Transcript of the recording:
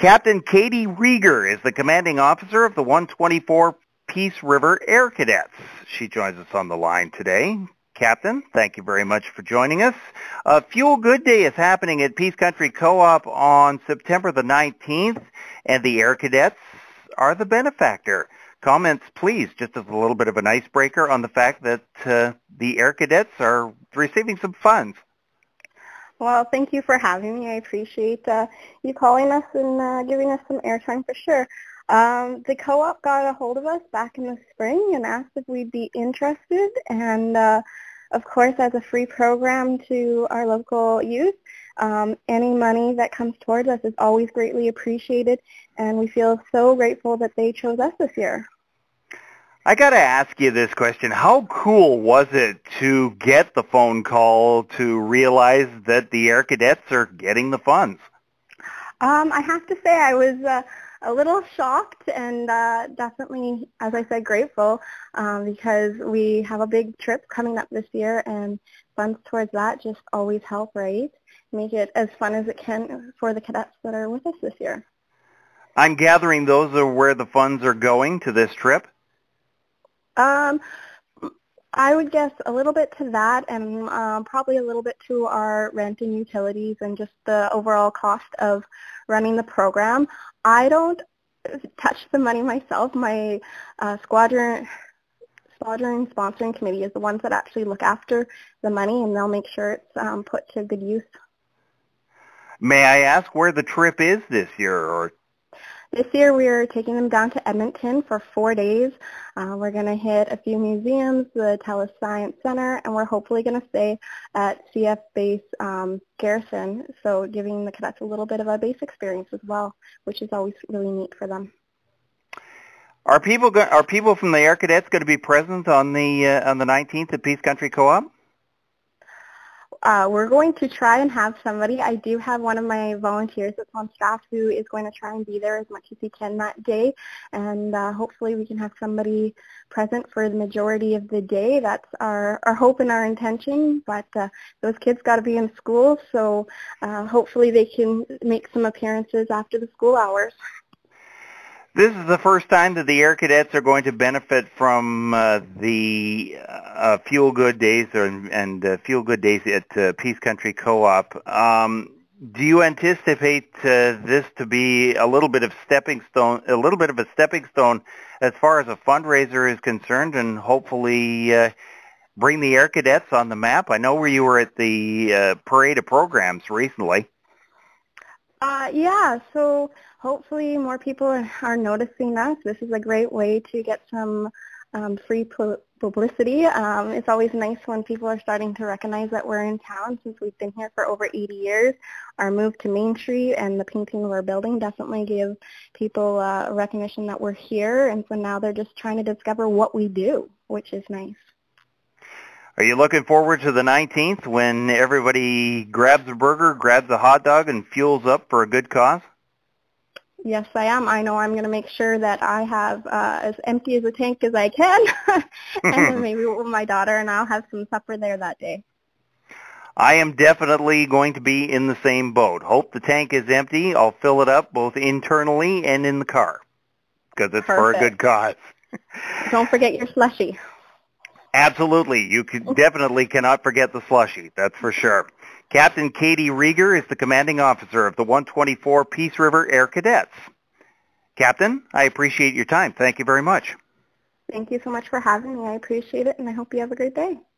Captain Katie Rieger is the commanding officer of the 124 Peace River Air Cadets. She joins us on the line today. Captain, thank you very much for joining us. Fuel Good Day is happening at Peace Country Co-op on September the 19th, and the Air Cadets are the benefactor. Comments, please, just as a little bit of an icebreaker on the fact that the Air Cadets are receiving some funds. Well, thank you for having me. I appreciate you calling us and giving us some airtime for sure. The co-op got a hold of us back in the spring and asked if we'd be interested, and of course, as a free program to our local youth, any money that comes towards us is always greatly appreciated, and we feel so grateful that they chose us this year. I got to ask you this question. How cool was it to get the phone call to realize that the Air Cadets are getting the funds? I have to say I was a little shocked and definitely, as I said, grateful because we have a big trip coming up this year, and funds towards that just always help, right? Make it as fun as it can for the cadets that are with us this year. I'm gathering those are where the funds are going to this trip? I would guess a little bit to that, and probably a little bit to our rent and utilities and just the overall cost of running the program. I don't touch the money myself. My squadron sponsoring committee is the ones that actually look after the money, and they'll make sure it's put to good use. May I ask where the trip is this year? Or this year we're taking them down to Edmonton for 4 days. We're going to hit a few museums, the TELUS Science Center, and we're hopefully going to stay at CF Base Garrison, so giving the cadets a little bit of a base experience as well, which is always really neat for them. Are people from the Air Cadets going to be present on the 19th at Peace Country Co-op? We're going to try and have somebody. I do have one of my volunteers that's on staff who is going to try and be there as much as he can that day, and hopefully we can have somebody present for the majority of the day. That's our hope and our intention, but those kids got to be in school, so hopefully they can make some appearances after the school hours. This is the first time that the Air Cadets are going to benefit from the Fuel Good Days and Fuel Good Days at Peace Country Co-op. Do you anticipate this to be a little bit of a stepping stone as far as a fundraiser is concerned, and hopefully bring the Air Cadets on the map? I know where you were at the Parade of Programs recently. Yeah, so hopefully more people are noticing us. This is a great way to get some free publicity. It's always nice when people are starting to recognize that we're in town since we've been here for over 80 years. Our move to Main Street and the painting of our building definitely give people recognition that we're here, and so now they're just trying to discover what we do, which is nice. Are you looking forward to the 19th when everybody grabs a burger, grabs a hot dog, and fuels up for a good cause? Yes, I am. I know I'm going to make sure that I have as empty as a tank as I can, and then maybe my daughter and I'll have some supper there that day. I am definitely going to be in the same boat. Hope the tank is empty. I'll fill it up both internally and in the car because it's for a good cause. Don't forget your slushie. Absolutely. You definitely cannot forget the slushie, that's for sure. Captain Katie Rieger is the commanding officer of the 124 Peace River Air Cadets. Captain, I appreciate your time. Thank you very much. Thank you so much for having me. I appreciate it, and I hope you have a great day.